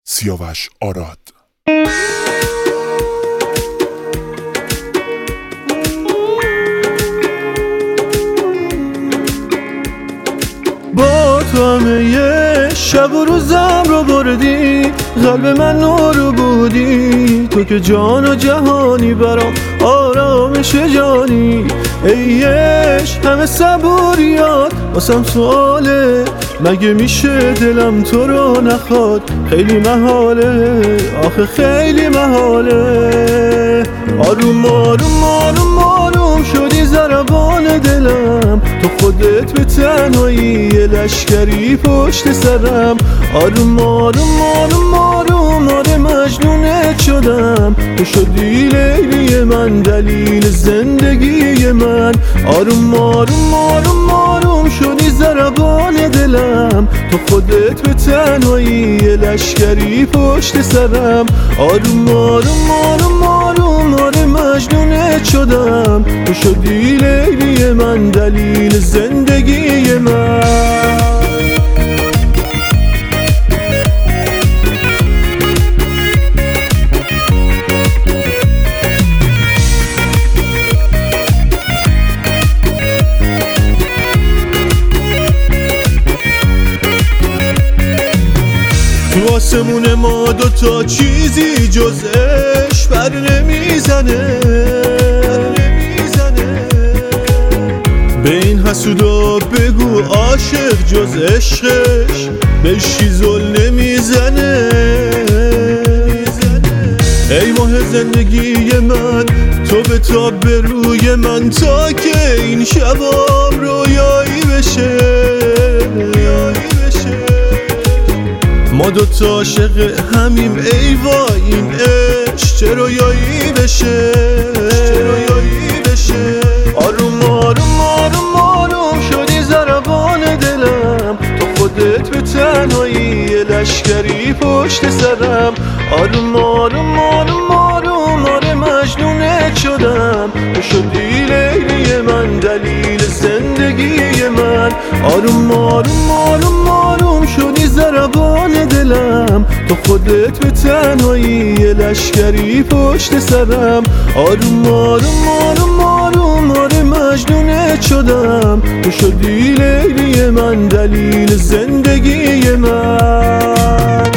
سیاوش آراد. با تو همه شب و روزم رو بردی، قلب من نور بودی، تو که جان و جهانی برام آرامش جانی. ای عشق همه صبوریات واسم سواله، مگه میشه دلم تو رو نخواد؟ خیلی محاله، آخه خیلی محاله. آروم آروم آروم آروم شدی ضربان دلم، تو خودت به تنهایی یه لشکری پشت سرم. آروم آروم آروم آروم آره مجنونت شدم، تو شدی لیلی من، دلیل زندگی من. آروم آروم آروم آروم شدی ضربان دلم، تو خودت به تنهایی یه لشکری پشت سرم. آروم آروم آروم آروم آره مجنونت شدم، تو شدی لیلی من، دلیل زندگی من. تو آسمون ما دوتا چیزی جز عشق بر نمیزنه. به این حسودا بگو عاشق جز عشقش بهش چیزول نمیزنه. ای ماه زندگی من، تو به تاب به روی من تا که این شبام رویایی بشه. ما دوتا عاشق همیم، ای وای این عشق چه رویایی بشه. آروم آروم آروم آروم شدی ضربان دلم، تو خودت به تنهایی یه لشکری پشت سرم. آروم آروم آروم آروم آره مجنونت شدم، تو شدی لیلی من، دلیل زندگی من. آروم آروم آروم آروم شدی ضربان دلم، تو خودت به تنهایی یه لشکری پشت سرم. آروم آروم آروم آروم آره مجنونت شدم، تو شدی لیلی من، دلیل زندگی من.